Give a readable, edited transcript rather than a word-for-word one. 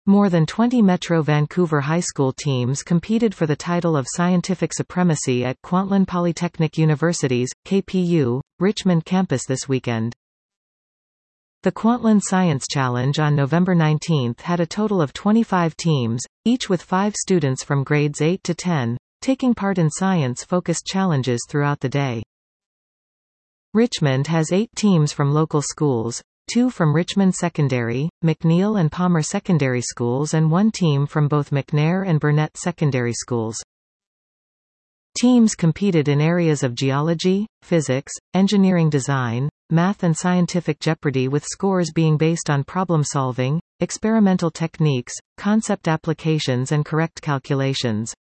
More than 20 Metro Vancouver high school teams competed for the title of Scientific Supremacy at Kwantlen Polytechnic University's, KPU, Richmond campus this weekend. The Kwantlen Science Challenge on November 19 had a total of 25 teams, each with 5 students from grades 8 to 10, taking part in science-focused challenges throughout the day. Richmond has 8 teams from local schools, 2 from Richmond Secondary, McNeil and Palmer Secondary Schools and 1 team from both McNair and Burnett Secondary Schools. Teams competed in areas of geology, physics, engineering design, math and scientific jeopardy, with scores being based on problem solving, experimental techniques, concept applications and correct calculations.